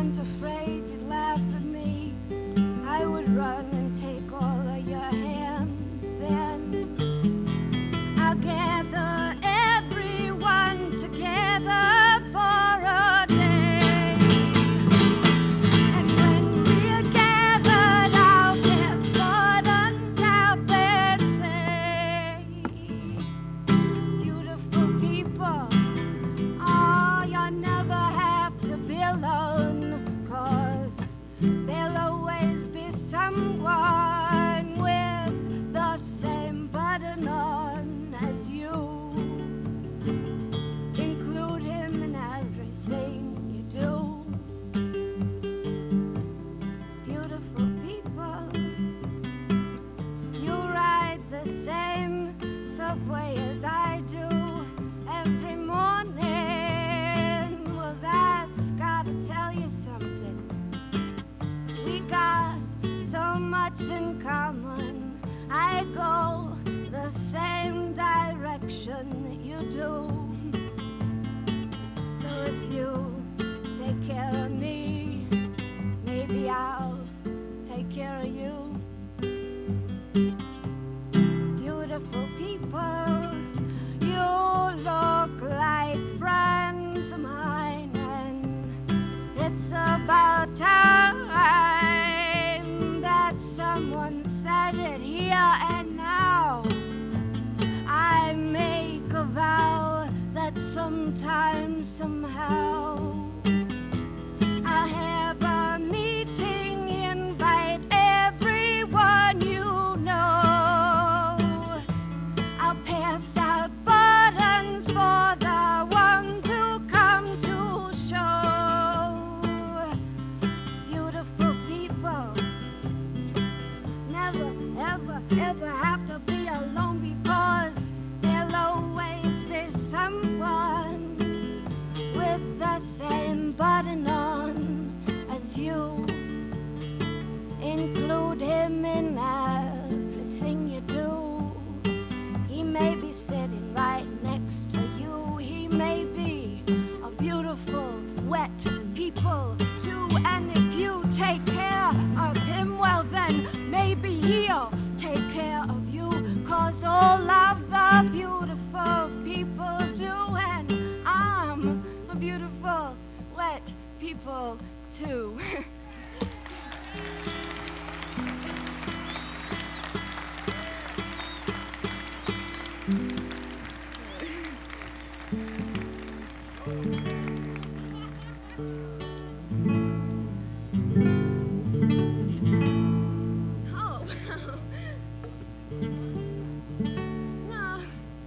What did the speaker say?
weren't afraid you'd laugh at me, I would run and take all of your hands, and I'll gather everyone together for a day. And when we're gathered, I'll press buttons out that say, beautiful people, oh, you'll never have to be alone, 'cause there'll always be someone with the same button on as you. Include him in everything you do. Beautiful people, you ride the same subway as I do every morning. Well, that's gotta tell you something. We got so much in common. I go the same direction that you do. So if you take care of me, maybe I'll take care of you. Beautiful people, you look like friends of mine, and it's about time that someone said it here and now. I make a vow that sometime, somehow, I'll have a meeting, invite everyone you know. I'll pass out buttons for the ones who come to show. Beautiful people, never, ever, ever have to be alone, because there'll always be someone with the same button on as you. Include him in everything you do. He may be sitting right next to you. He may be a beautiful, wet people too. And if you take care of him, well then maybe he'll take care of you. 'Cause all of the beautiful people do, and I'm a beautiful, wet people too.